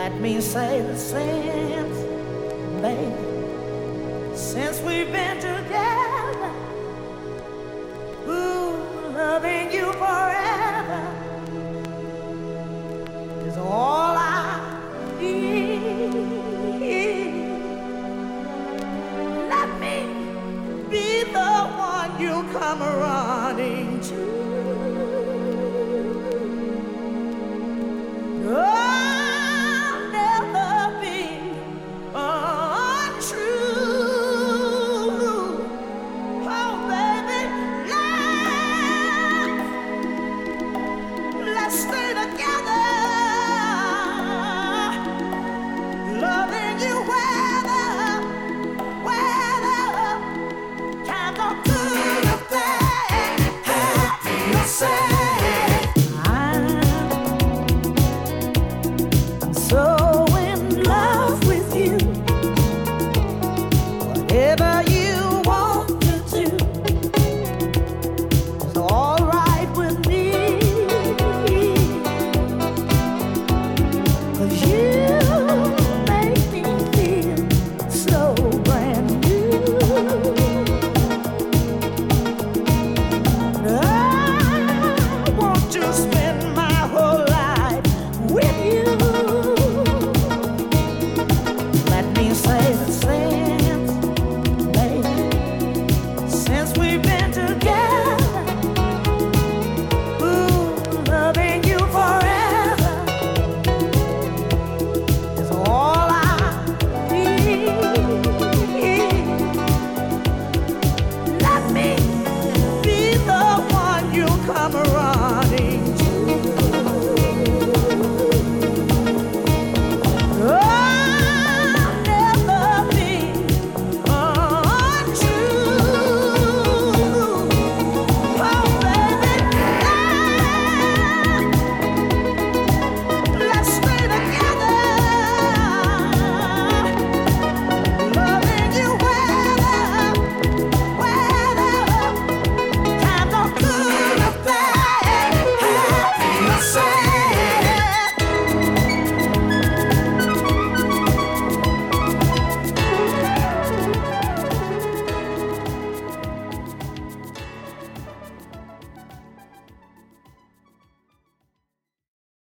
Let me say that since, baby, since we've been together, ooh, loving you forever is all I need. Let me be the one you come running to. I'll never be untrue. Oh, baby, let's stay together.